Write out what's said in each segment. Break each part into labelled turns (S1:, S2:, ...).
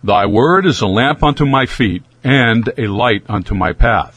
S1: Thy word is a lamp unto my feet, and a light unto my path.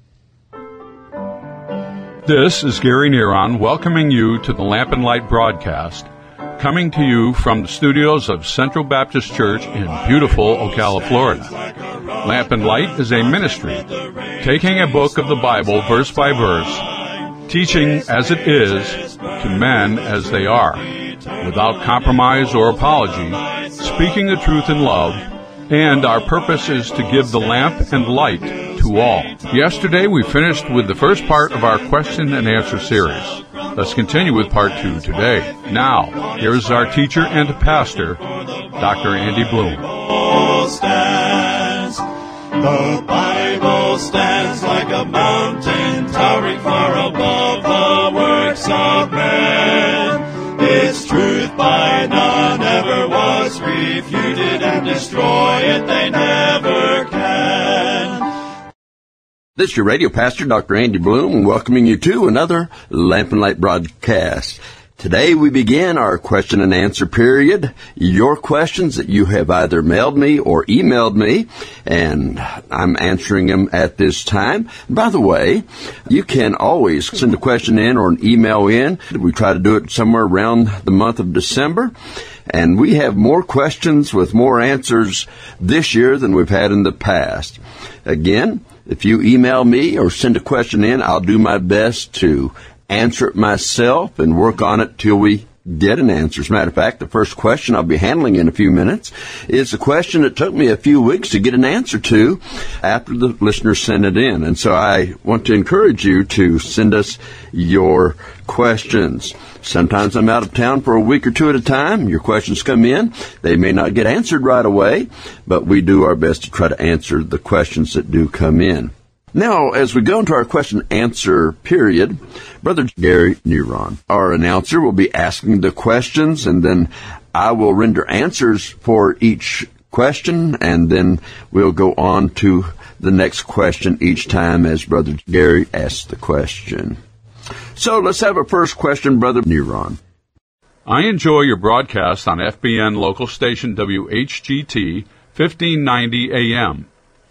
S1: This is Gary Neron welcoming you to the Lamp and Light broadcast, coming to you from the studios of Central Baptist Church in beautiful Ocala, Florida. Lamp and Light is a ministry, taking a book of the Bible verse by verse, teaching as it is to men as they are, without compromise or apology, speaking the truth in love, and our purpose is to give the lamp and light to all. Yesterday we finished with the first part of our question and answer series. Let's continue with part 2 today. Now, here's our teacher and pastor, Dr. Andy Bloom.
S2: The Bible stands like a mountain towering far above the works of man. Its truth by none ever was refuted, and destroy it they never can.
S3: This is your radio pastor, Dr. Andy Bloom, welcoming you to another Lamp and Light broadcast. Today we begin our question and answer period. Your questions that you have either mailed me or emailed me, and I'm answering them at this time. By the way, you can always send a question in or an email in. We try to do it somewhere around the month of December. And we have more questions with more answers this year than we've had in the past. Again, if you email me or send a question in, I'll do my best to answer it myself and work on it till we get an answer. As a matter of fact, the first question I'll be handling in a few minutes is a question that took me a few weeks to get an answer to after the listeners sent it in. And so I want to encourage you to send us your questions. Sometimes I'm out of town for a week or two at a time. Your questions come in. They may not get answered right away, but we do our best to try to answer the questions that do come in. Now, as we go into our question-answer period, Brother Gary Neron, our announcer, will be asking the questions, and then I will render answers for each question, and then we'll go on to the next question each time as Brother Gary asks the question. So let's have a first question, Brother Neron.
S1: I enjoy your broadcast on FBN local station WHGT 1590 AM.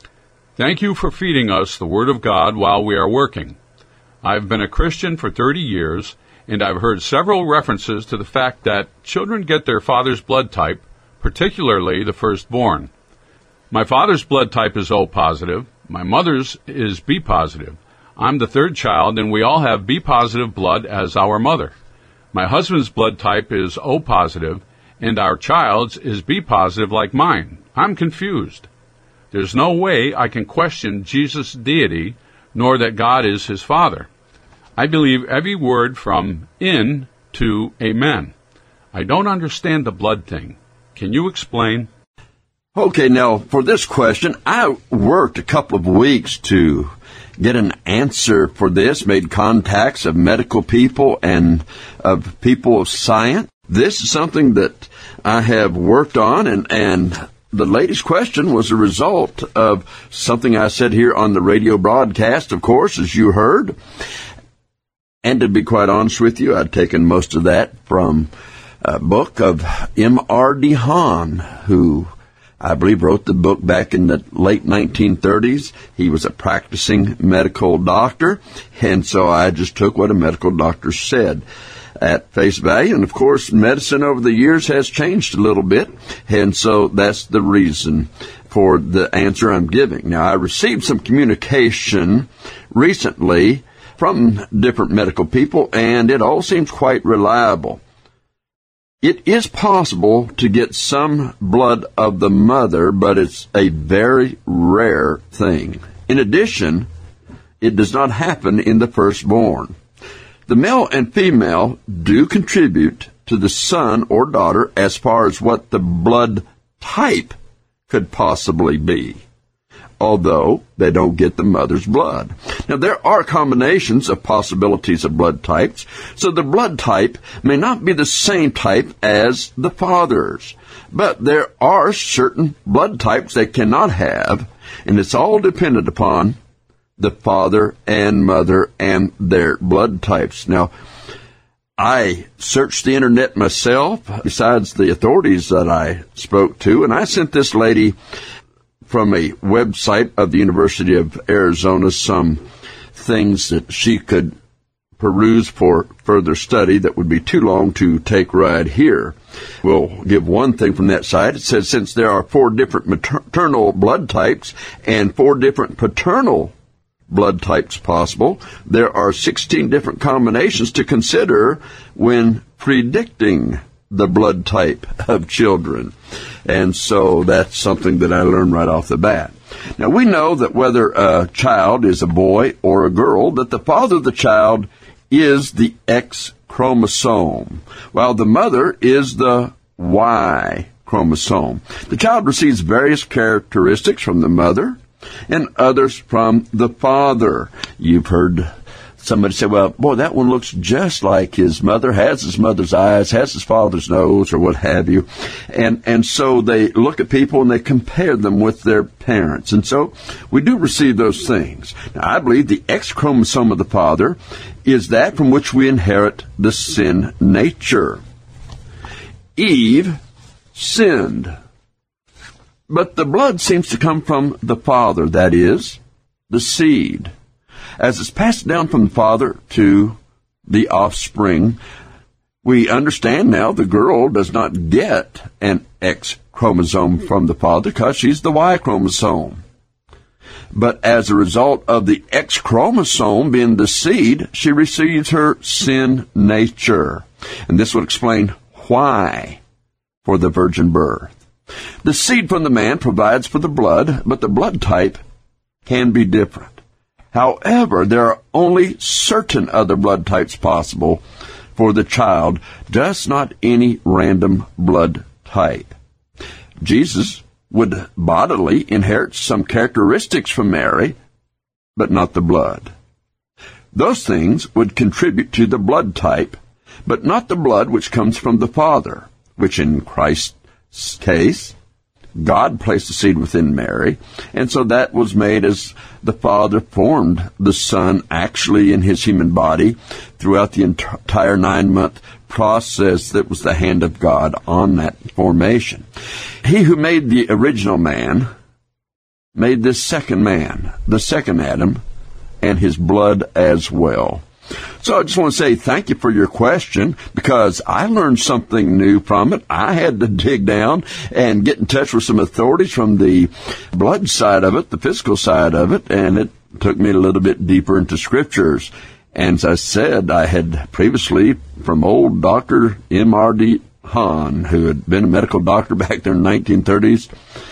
S1: Thank you for feeding us the Word of God while we are working. I've been a Christian for 30 years, and I've heard several references to the fact that children get their father's blood type, particularly the firstborn. My father's blood type is O positive. My mother's is B positive. I'm the third child, and we all have B positive blood as our mother. My husband's blood type is O positive, and our child's is B positive like mine. I'm confused. There's no way I can question Jesus' deity, nor that God is his Father. I believe every word from in to amen. I don't understand the blood thing. Can you explain?
S3: Okay, now, for this question, I worked a couple of weeks to get an answer for this, made contacts of medical people and of people of science. This is something that I have worked on, and the latest question was a result of something I said here on the radio broadcast, of course, as you heard. And to be quite honest with you, I'd taken most of that from a book of M.R. DeHaan, who I believe wrote the book back in the late 1930s. He was a practicing medical doctor, and so I just took what a medical doctor said at face value. And, of course, medicine over the years has changed a little bit, and so that's the reason for the answer I'm giving. Now, I received some communication recently from different medical people, and it all seems quite reliable. It is possible to get some blood of the mother, but it's a very rare thing. In addition, it does not happen in the firstborn. The male and female do contribute to the son or daughter as far as what the blood type could possibly be, although they don't get the mother's blood. Now, there are combinations of possibilities of blood types, so the blood type may not be the same type as the father's, but there are certain blood types they cannot have, and it's all dependent upon the father and mother and their blood types. Now, I searched the internet myself, besides the authorities that I spoke to, and I sent this lady from a website of the University of Arizona some things that she could peruse for further study that would be too long to take right here. We'll give one thing from that side. It says, since there are 4 different maternal blood types and 4 different paternal blood types possible, there are 16 different combinations to consider when predicting the blood type of children. And so that's something that I learned right off the bat. Now, we know that whether a child is a boy or a girl, that the father of the child is the X chromosome, while the mother is the Y chromosome. The child receives various characteristics from the mother and others from the father. You've heard somebody say, well, boy, that one looks just like his mother, has his mother's eyes, has his father's nose, or what have you. And so they look at people and they compare them with their parents. And so we do receive those things. Now, I believe the X chromosome of the father is that from which we inherit the sin nature. Eve sinned, but the blood seems to come from the father, that is, the seed. As it's passed down from the father to the offspring, we understand now the girl does not get an X chromosome from the father because she's the Y chromosome. But as a result of the X chromosome being the seed, she receives her sin nature. And this would explain why for the virgin birth. The seed from the man provides for the blood, but the blood type can be different. However, there are only certain other blood types possible for the child, just not any random blood type. Jesus would bodily inherit some characteristics from Mary, but not the blood. Those things would contribute to the blood type, but not the blood which comes from the Father, which in Christ's case, God placed the seed within Mary, and so that was made as the Father formed the Son actually in his human body throughout the entire 9-month process that was the hand of God on that formation. He who made the original man made this second man, the second Adam, and his blood as well. So I just want to say thank you for your question, because I learned something new from it. I had to dig down and get in touch with some authorities from the blood side of it, the physical side of it, and it took me a little bit deeper into scriptures. And as I said, I had previously from old Dr. M.R.D. Hahn, who had been a medical doctor back there in the 1930s,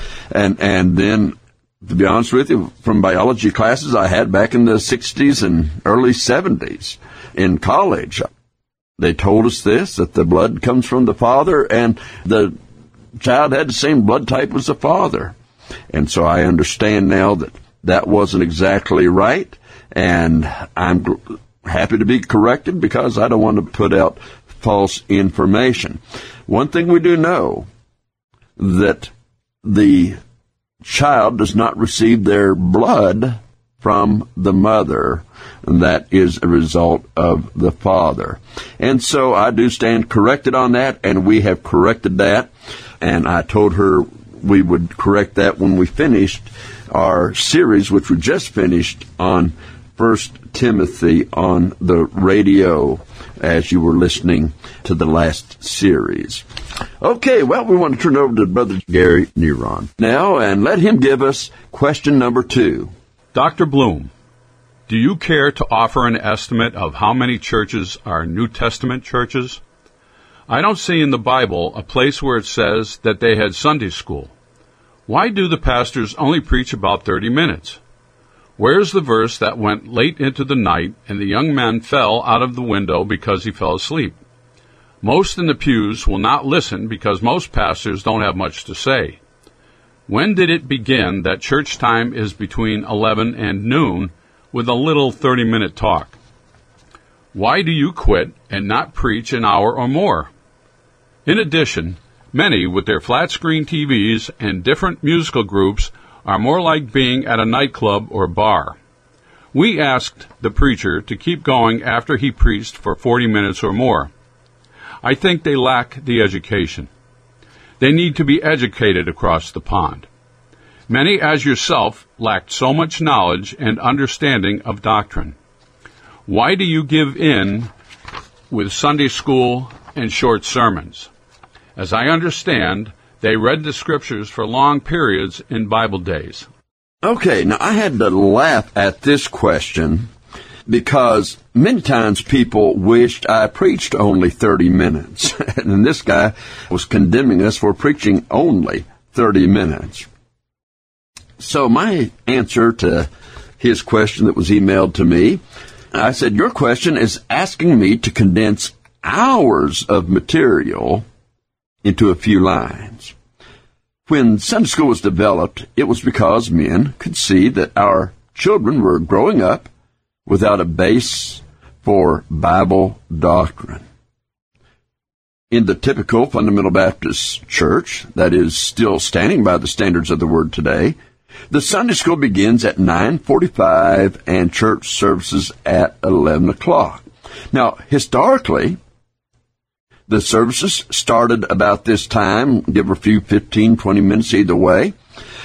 S3: and then, to be honest with you, from biology classes I had back in the 60s and early 70s in college. They told us this, that the blood comes from the father, and the child had the same blood type as the father. And so I understand now that that wasn't exactly right, and I'm happy to be corrected because I don't want to put out false information. One thing we do know, that the child does not receive their blood from the mother, and that is a result of the father. And so I do stand corrected on that, and we have corrected that, and I told her we would correct that when we finished our series, which we just finished on 1 Timothy on the radio, as you were listening to the last series. Okay, well, we want to turn over to Brother Gary Neron now, and let him give us question number 2.
S1: Dr. Bloom, do you care to offer an estimate of how many churches are New Testament churches? I don't see in the Bible a place where it says that they had Sunday school. Why do the pastors only preach about 30 minutes? Where's the verse that went late into the night and the young man fell out of the window because he fell asleep? Most in the pews will not listen because most pastors don't have much to say. When did it begin that church time is between 11 and noon with a little 30-minute talk? Why do you quit and not preach an hour or more? In addition, many with their flat-screen TVs and different musical groups are more like being at a nightclub or bar. We asked the preacher to keep going after he preached for 40 minutes or more. I think they lack the education. They need to be educated across the pond. Many, as yourself, lacked so much knowledge and understanding of doctrine. Why do you give in with Sunday school and short sermons? As I understand, they read the Scriptures for long periods in Bible days.
S3: Okay, now I had to laugh at this question because many times people wished I preached only 30 minutes. And this guy was condemning us for preaching only 30 minutes. So my answer to his question that was emailed to me, I said, your question is asking me to condense hours of material into a few lines. When Sunday school was developed, it was because men could see that our children were growing up without a base for Bible doctrine. In the typical fundamental Baptist church, that is still standing by the standards of the Word today, the Sunday school begins at 9:45 and church services at 11 o'clock. Now, historically, the services started about this time, give a few 15, 20 minutes either way,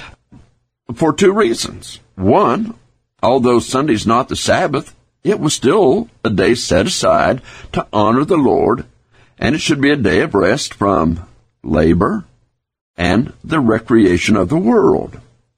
S3: for two reasons. One, although Sunday's not the Sabbath, it was still a day set aside to honor the Lord, and it should be a day of rest from labor and the recreation of the world.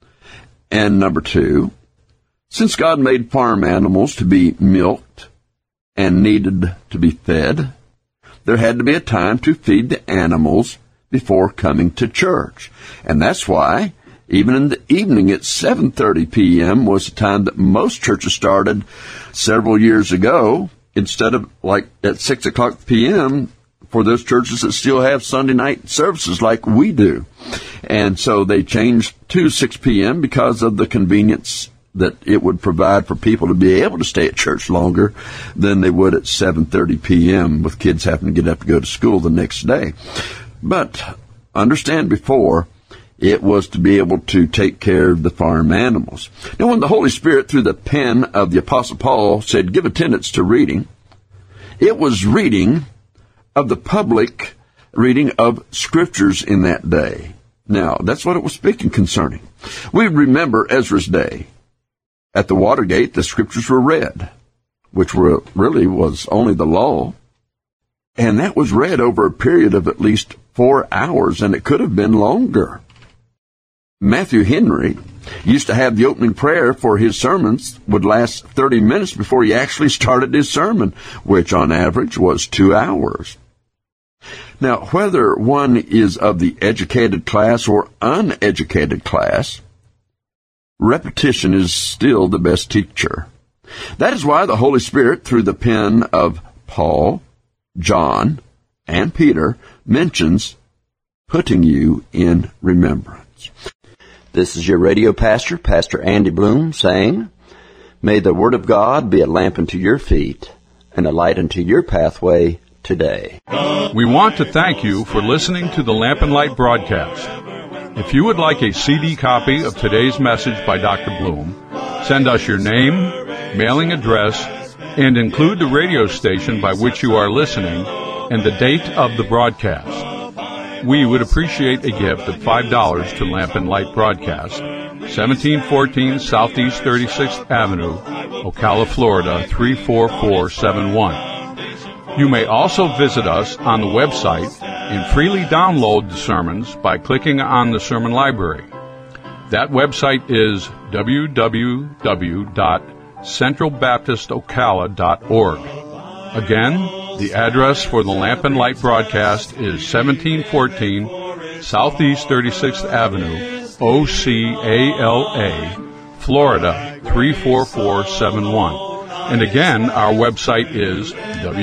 S3: And number two, since God made farm animals to be milked and needed to be fed, there had to be a time to feed the animals before coming to church. And that's why, even in the evening at 7:30 p.m. was the time that most churches started several years ago, instead of like at 6 o'clock p.m. for those churches that still have Sunday night services like we do. And so they changed to 6 p.m. because of the convenience that it would provide for people to be able to stay at church longer than they would at 7:30 p.m. with kids having to get up to go to school the next day. But understand before, it was to be able to take care of the farm animals. Now, when the Holy Spirit, through the pen of the Apostle Paul, said, give attendance to reading, it was reading of the public reading of Scriptures in that day. Now, that's what it was speaking concerning. We remember Ezra's day. At the Watergate, the Scriptures were read, which really was only the law. And that was read over a period of at least 4 hours, and it could have been longer. Matthew Henry used to have the opening prayer for his sermons would last 30 minutes before he actually started his sermon, which on average was 2 hours. Now, whether one is of the educated class or uneducated class, repetition is still the best teacher. That is why the Holy Spirit, through the pen of Paul, John, and Peter, mentions putting you in remembrance.
S4: This is your radio pastor, Pastor Andy Bloom, saying, may the Word of God be a lamp unto your feet and a light unto your pathway today.
S1: We want to thank you for listening to the Lamp and Light broadcast. If you would like a CD copy of today's message by Dr. Bloom, send us your name, mailing address, and include the radio station by which you are listening and the date of the broadcast. We would appreciate a gift of $5 to Lamp and Light Broadcast, 1714 Southeast 36th Avenue, Ocala, Florida, 34471. You may also visit us on the website and freely download the sermons by clicking on the sermon library. That website is www.centralbaptistocala.org. Again, the address for the Lamp and Light broadcast is 1714 Southeast 36th Avenue, Ocala, Florida, 34471. And again, our website is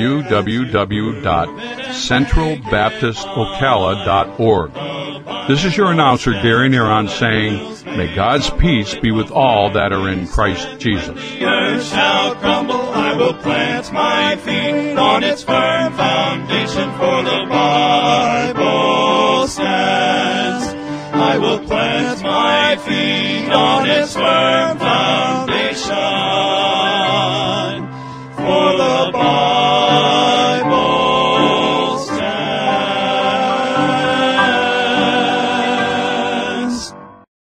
S1: www.centralbaptistocala.org. This is your announcer, Gary Neron, saying, may God's peace be with all that are in Christ Jesus.
S2: The earth shall crumble, I will plant my feet on its firm foundation, for the Bible stands. I will plant my feet on its firm foundation.